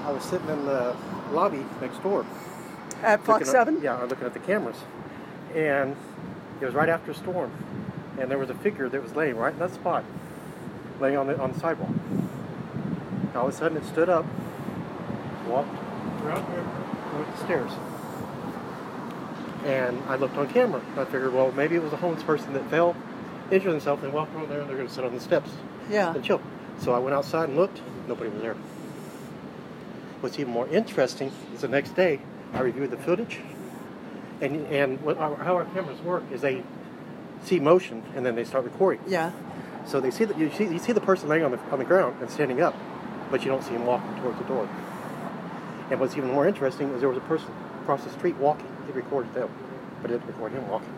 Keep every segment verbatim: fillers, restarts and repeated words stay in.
I was sitting in the lobby next door. At Fox seven? Yeah, looking at the cameras. And it was right after a storm. And there was a figure that was laying right in that spot, laying on the, on the sidewalk. All of a sudden it stood up, walked around here, and went up the stairs. And I looked on camera. I figured, well, maybe it was a homeless person that fell, injured themselves, and walked over there, and they're going to sit on the steps Yeah. and chill. So I went outside and looked. Nobody was there. What's even more interesting is the next day I reviewed the footage, and and what our, how our cameras work is they see motion and then they start recording. Yeah. So they see that you see you see the person laying on the on the ground and standing up, but you don't see him walking towards the door. And what's even more interesting is there was a person across the street walking. It recorded them, but it didn't record him walking.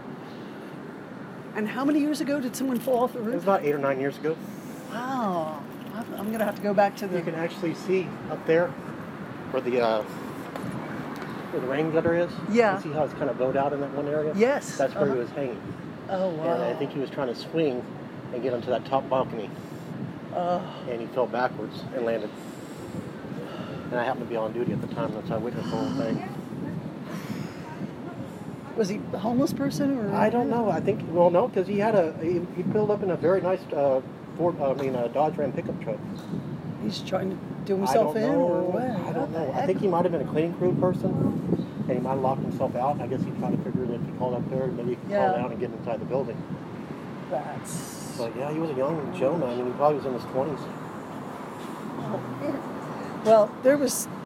And how many years ago did someone fall off the It was roof? about eight or nine years ago. Wow. I'm going to have to go back to the... You can actually see up there where the uh, where the rain gutter is. Yeah. You see how it's kind of bowed out in that one area? Yes. That's where uh-huh. he was hanging. Oh, wow. And I think he was trying to swing and get onto that top balcony. Uh, And he fell backwards and landed. And I happened to be on duty at the time. That's how I witnessed the whole thing. was he a homeless person? Or I don't know. I think, well, no, because he had a, he, he pulled up in a very nice uh, Ford, I mean, a Dodge Ram pickup truck. He's trying to do I himself don't in? know. Or what? I don't What the know. I heck? think he might have been a cleaning crew person, and he might have locked himself out. I guess he tried to figure that if he called up there, maybe he could Yeah. call down and get inside the building. That's... But yeah, he was a young Jonah. I mean, he probably was in his twenties. Well, there was